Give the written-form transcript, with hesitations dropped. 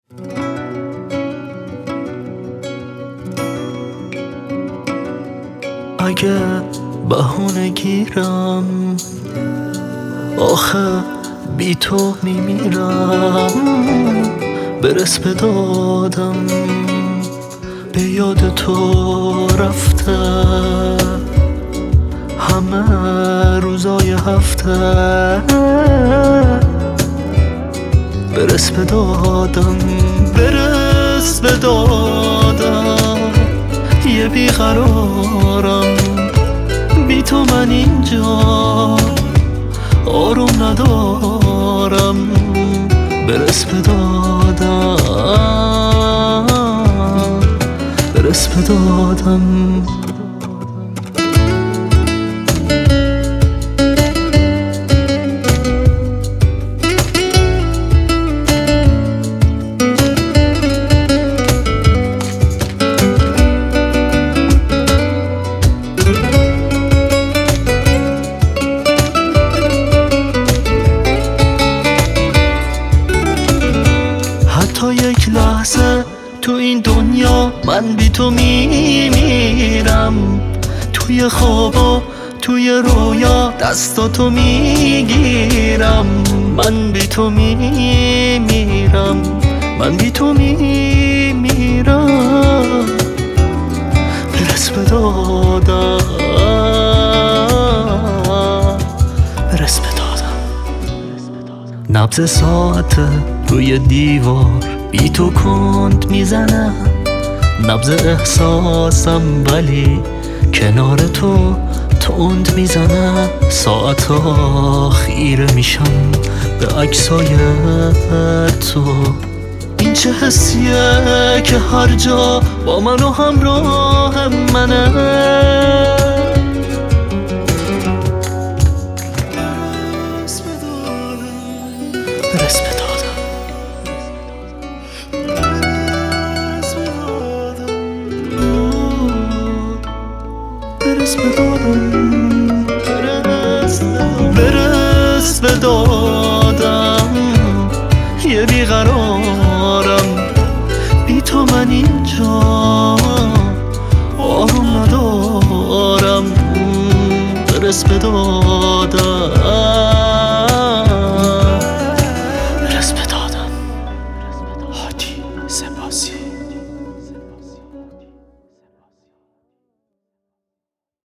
اگه بهونه گیرم آخه بی تو میمیرم، برس به دادم به یاد تو رفته همه روزای هفته، برس به دادم برس به دادم، یه بیقرارم بی تو من اینجا آروم ندارم، برس به دادم برس به دادم. حتی یک لحظه تو این دنیا من بی تو میمیرم، توی خوابا توی رویا دستاتو میگیرم، من بی تو میمیرم، من بی تو میمیرم، برس به دادم برس به دادم. نبض ساعت روی دیوار بی تو کند میزنه، نبض احساسم ولی کنار تو تند میزنه، ساعتا خیره میشم به عکسای تو، این چه حسیه که هر جا با من و همراه منه، برس به دادم برس به دادم برس به دادم، یه بیقرارم بی تو من اینجا آروم ندارم، برس به دادم